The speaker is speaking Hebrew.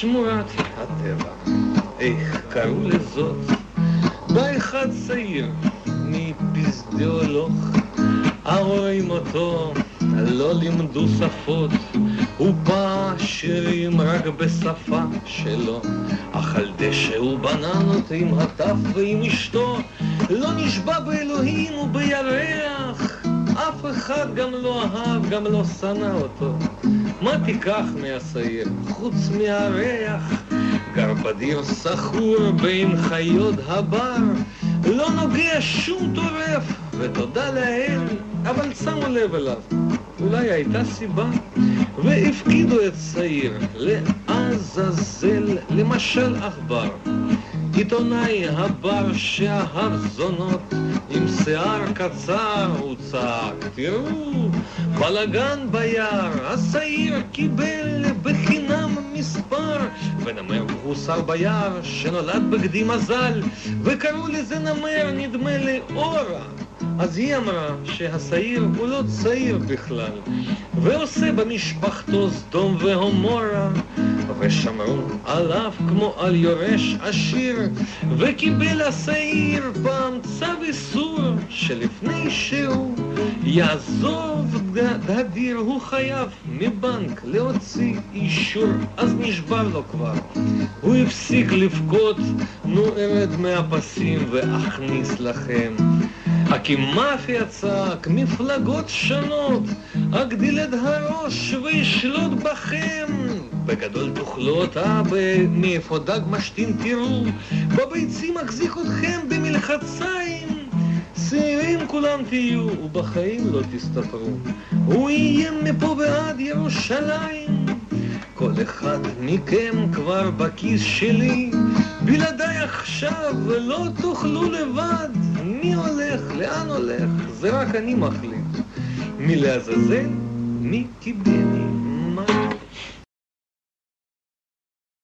שמורת הטבע, איך קראו לזאת? בא אחד צעיר מפסדי הולוך, הרואים אותו, לא לימדו שפות, הוא בא שירים רק בשפה שלו, אכל דשא ובננות עם הטף ועם אשתו, לא נשבע באלוהים ובירח, אף אחד גם לא אהב, גם לא שנא אותו. מה תיקח מהשעיר חוץ מהריח? גר בדיר סחור בין חיות הבר, לא נוגע שום טורף, ותודה לאל, אבל שמו לב אליו, אולי הייתה סיבה, והפקידו את שעיר לעזאזל, למשל עכבר, עיתונאי הבר שאהב זונות, עם שיער קצר הוא צעק, תראו, בלגן ביער, השעיר קיבל בחינם מספר, ונמר הוא שר ביער שנולד בגדי מזל, וקראו לזה נמר, נדמה לי אורה. אז היא אמרה שהשעיר הוא לא צעיר בכלל, ועושה במשפחתו סדום והומורה, ושמרו עליו כמו על יורש עשיר, וקיבל השעיר פעם צו איסור, שלפני שהוא יעזוב הדיר הוא חייב מבנק להוציא אישור. אז נשבר לו כבר, הוא הפסיק לבכות, נו ארד מהפסים ואכניס לכם. הקימאפיה צעק, מפלגות שונות, אגדיל את הראש וישלוט בכם. בגדול תאכלו אותה, מאיפה דג משתין תראו, בביצים מחזיק אתכם במלחציים. שעירים כולם תהיו, ובחיים לא תסתפרו, הוא יהיה מפה ועד ירושלים. כל אחד מכם כבר בכיס שלי, בלעדיי עכשיו לא תאכלו לבד. מי הולך, לאן הולך, זה רק אני מחליט, מי לעזאזל, מי קיבלני.